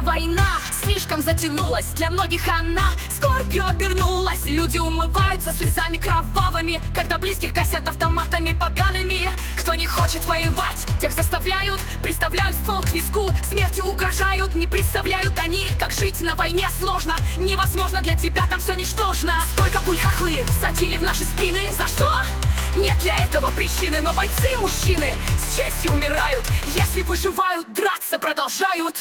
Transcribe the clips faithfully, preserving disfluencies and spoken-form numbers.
Эта война слишком затянулась, для многих она скорбью обернулась. Люди умываются слезами кровавыми, когда близких косят автоматами погаными. Кто не хочет воевать, тех заставляют, приставляют ствол к виску, смертью угрожают. Не представляют они, как жить на войне сложно. Невозможно, для тебя там все ничтожно. Сколько пуль хохлы всадили в наши спины, за что? Нет для этого причины, но бойцы-мужчины с честью умирают. Если выживают, драться продолжают.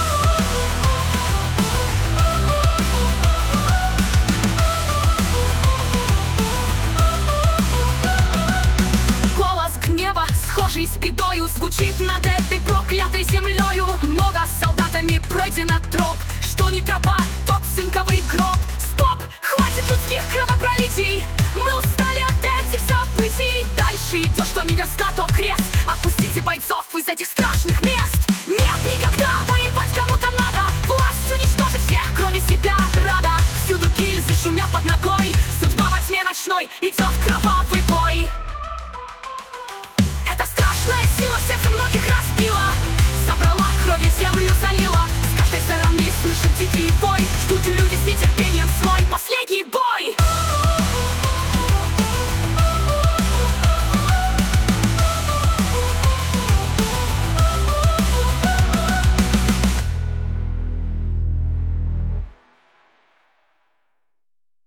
Голос гнева, схожий с бедою, звучит над этой проклятой землею. Много солдатами пройдено троп, что не тропа, тот цинковый гроб. Стоп! Хватит людских кровопролитий, мы устали от этих событий. Дальше идет, что меня статуя крест. Отпустите бойцов из этих страшных мест. Нет, никогда воевать кому-то надо. Власть уничтожит всех, кроме себя рада. Всюду гильзы шумят под ногой. Судьба во тьме ночной идет кровавой.